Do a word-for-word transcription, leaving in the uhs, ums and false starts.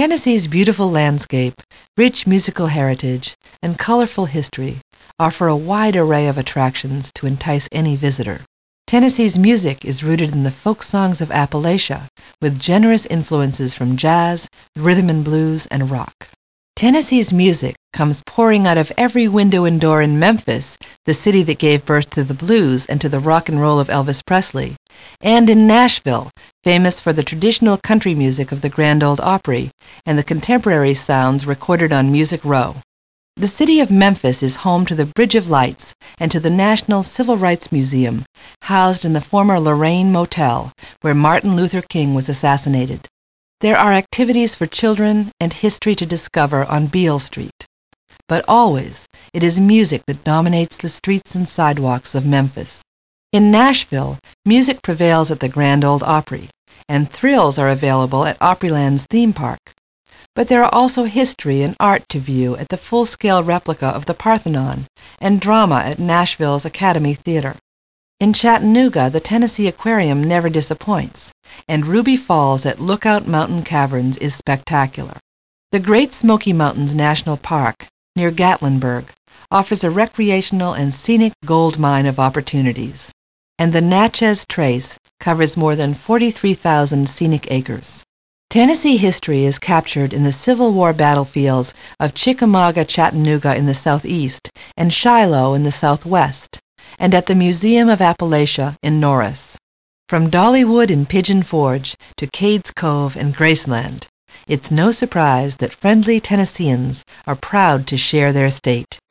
Tennessee's beautiful landscape, rich musical heritage, and colorful history offer a wide array of attractions to entice any visitor. Tennessee's music is rooted in the folk songs of Appalachia, with generous influences from jazz, rhythm and blues, and rock. Tennessee's music comes pouring out of every window and door in Memphis, the city that gave birth to the blues and to the rock and roll of Elvis Presley, and in Nashville, famous for the traditional country music of the Grand Ole Opry and the contemporary sounds recorded on Music Row. The city of Memphis is home to the Bridge of Lights and to the National Civil Rights Museum, housed in the former Lorraine Motel, where Martin Luther King was assassinated. There are activities for children and history to discover on Beale Street. But always, it is music that dominates the streets and sidewalks of Memphis. In Nashville, music prevails at the Grand Ole Opry, and thrills are available at Opryland's theme park. But there are also history and art to view at the full-scale replica of the Parthenon, and drama at Nashville's Academy Theater. In Chattanooga, the Tennessee Aquarium never disappoints, and Ruby Falls at Lookout Mountain Caverns is spectacular. The Great Smoky Mountains National Park, near Gatlinburg, offers a recreational and scenic gold mine of opportunities, and the Natchez Trace covers more than forty-three thousand scenic acres. Tennessee history is captured in the Civil War battlefields of Chickamauga, Chattanooga in the southeast, and Shiloh in the southwest, and at the Museum of Appalachia in Norris. From Dollywood and Pigeon Forge to Cades Cove and Graceland, it's no surprise that friendly Tennesseans are proud to share their state.